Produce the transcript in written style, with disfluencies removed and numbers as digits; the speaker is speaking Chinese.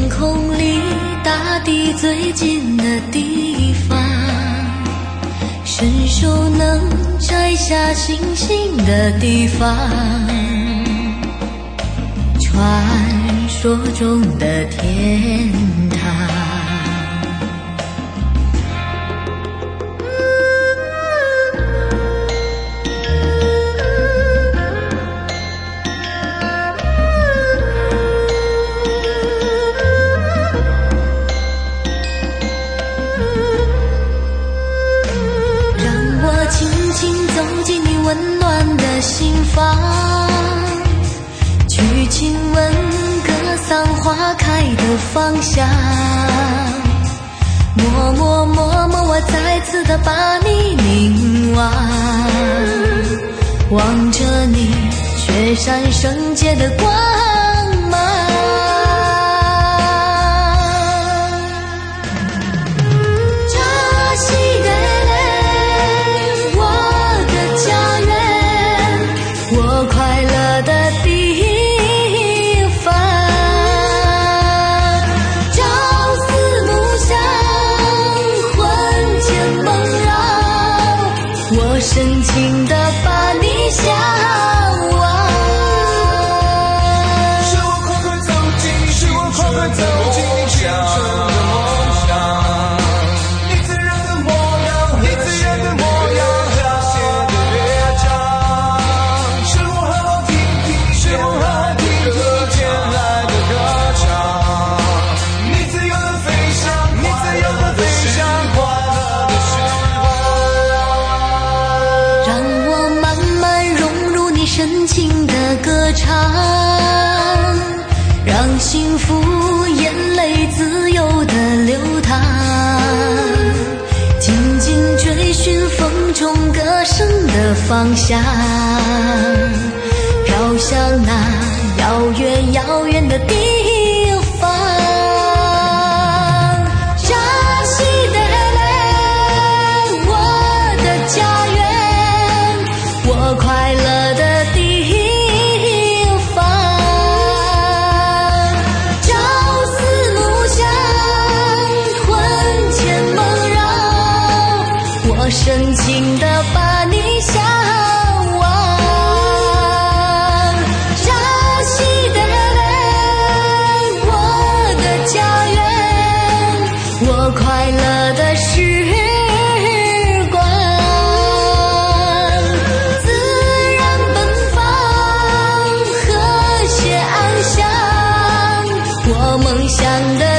空里大地最近的地方，伸手能摘下星星的地方，传说中的天堂。温暖的心房，去亲吻格桑花开的方向，默默默默，我再次的把你凝望，望着你雪山圣洁的光芒。深情地把你向往， 是我快快走进你青春的梦想，你自然的模样，和谐的乐章，是我好好听听天籁的歌唱，你自由的飞翔，快乐的时光。 深情的歌唱，让幸福眼泪自由的流淌，紧紧追寻风中歌声的方向，飘向那遥远遥远的地方。扎西德勒，我的家园，我快乐的深情地把你向往，扎西德勒，我的家园，我快乐的时光，自然奔放，和谐安详，我梦想的